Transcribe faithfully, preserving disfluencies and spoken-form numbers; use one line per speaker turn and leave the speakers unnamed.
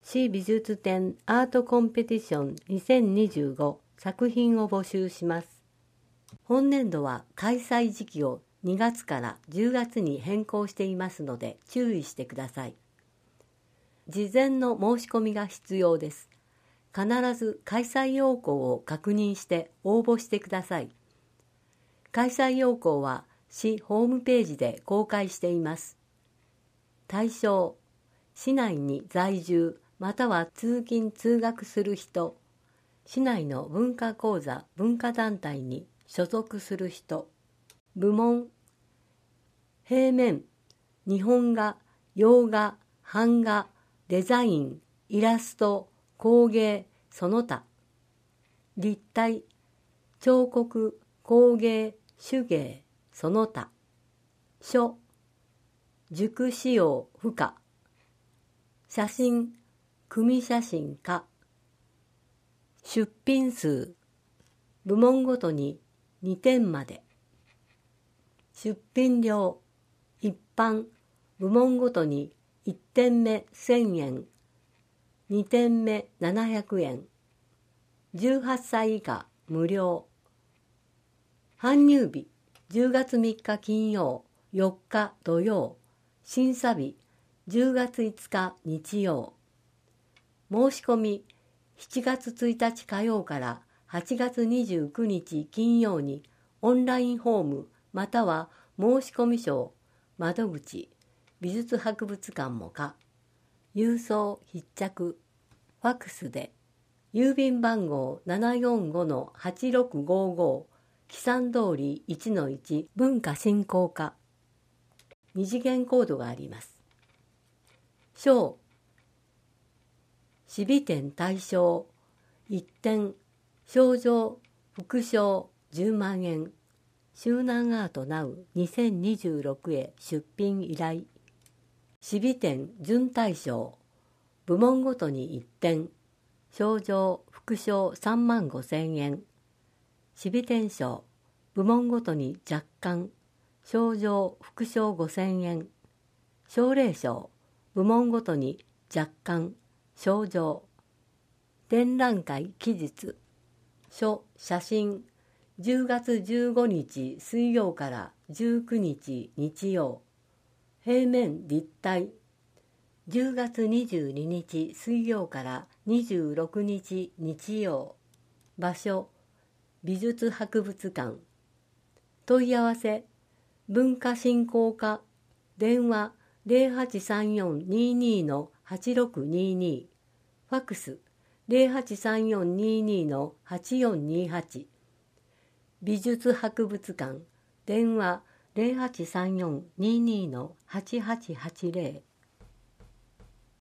市美術展アートコンペティションにせんにじゅうご作品を募集します。本年度は開催時期をにがつからじゅうがつに変更していますので注意してください。事前の申し込みが必要です。必ず開催要項を確認して応募してください。開催要項は市ホームページで公開しています。対象、市内に在住または通勤通学する人、市内の文化講座・文化団体に所属する人。部門、平面、日本画、洋画、版画、デザイン、イラスト、工芸、その他。立体、彫刻、工芸、手芸、その他。書、塾使用不可。写真、組写真家。出品数、部門ごとににてんまで。出品料、一般、部門ごとにいってんめせんえん、にてんめななひゃくえん、じゅうはっさい以下無料。搬入日、じゅうがつみっか金曜、よっか土曜、審査日、じゅうがついつか日曜。申し込み、しちがつついたち火曜からはちがつにじゅうくにち金曜にオンラインフォームまたは申込書、窓口、美術博物館もか、郵送必着、ファックスで、郵便番号 ななよんごのはちろくごご、木山通り いちのいち 文化振興課。二次元コードがあります。賞、市美展対象、いってん、賞状、副賞じゅうまんえん、周南アートナウにせんにじゅうろくへ出品依頼。市美展準大賞、部門ごとにいってん、賞状、副賞さんまんごせんえん。市美展賞、部門ごとに若干、賞状、副賞ごせんえん。奨励賞、部門ごとに若干、賞状。展覧会期日、書、写真、じゅうがつじゅうごにち水曜からじゅうくにち日曜。平面立体、じゅうがつにじゅうににち水曜からにじゅうろくにち日曜。場所、美術博物館。問い合わせ、文化振興課、電話 ゼロはちさんよんにーにーのはちろくにーにー、ファックス ゼロはちさんよんにーにーのはちよんにーはち、美術博物館、電話 ゼロはちさんよんにーにーのはちはちはちゼロ。